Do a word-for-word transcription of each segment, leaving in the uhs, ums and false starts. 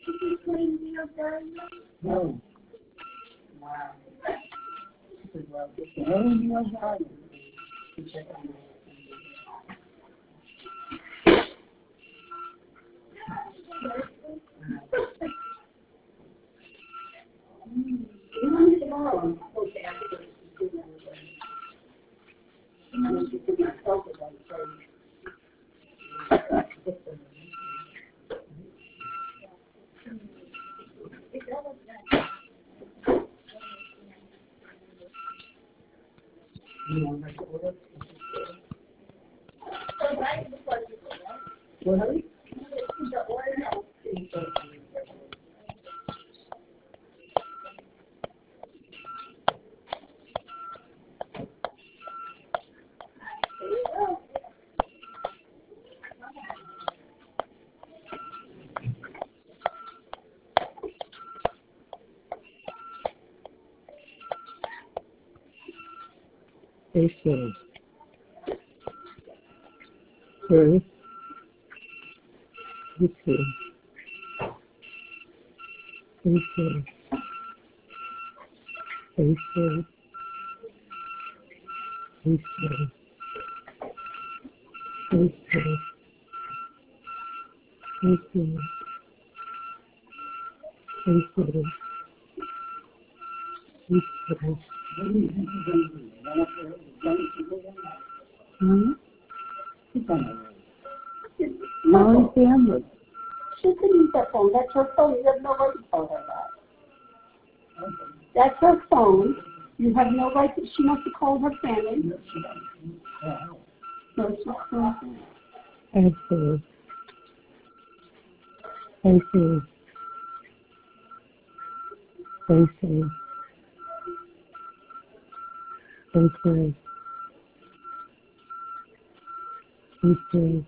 Did you clean your garden? No. Wow. She said, well, it's the only your garden to check on it. Tomorrow, okay, after this, she's doing that. And then she said, myself is on What? Okay. Okay. Okay. Okay. Okay. Okay. Okay. Okay. Okay. Okay. Hmm? My family. She can use that phone. That's her phone. You have no right to tell her that. That's her phone. You have no right to, she wants to call her family. No, she doesn't. No, she's calling. I see. I see. I see. I see. I see.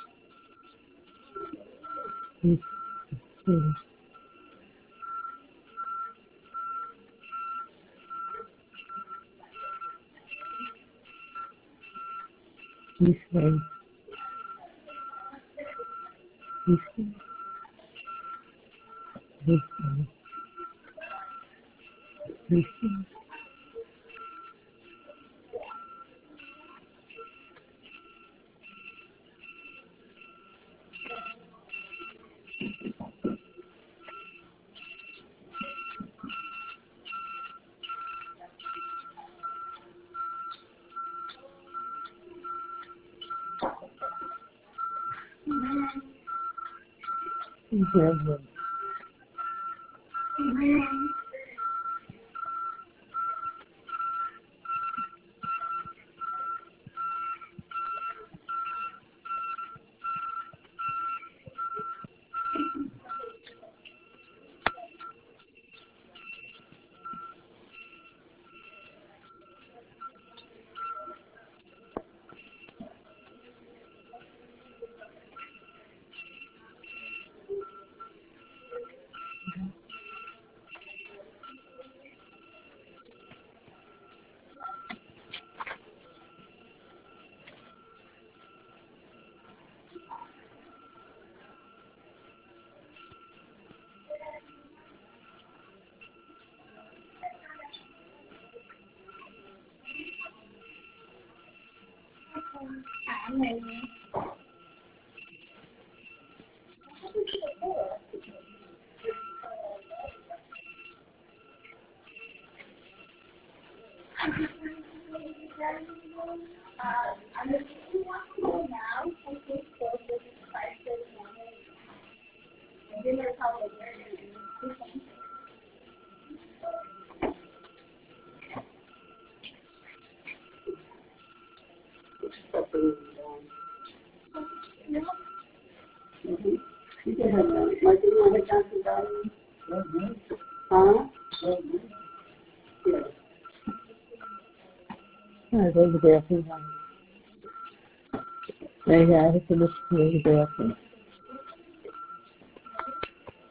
I see. I see. I see. I see. I see. Exactly. You can have that. Like, you want to have Johnson Valley? Huh? Yeah. Oh, there's a bathroom. There you go. It's in the bathroom.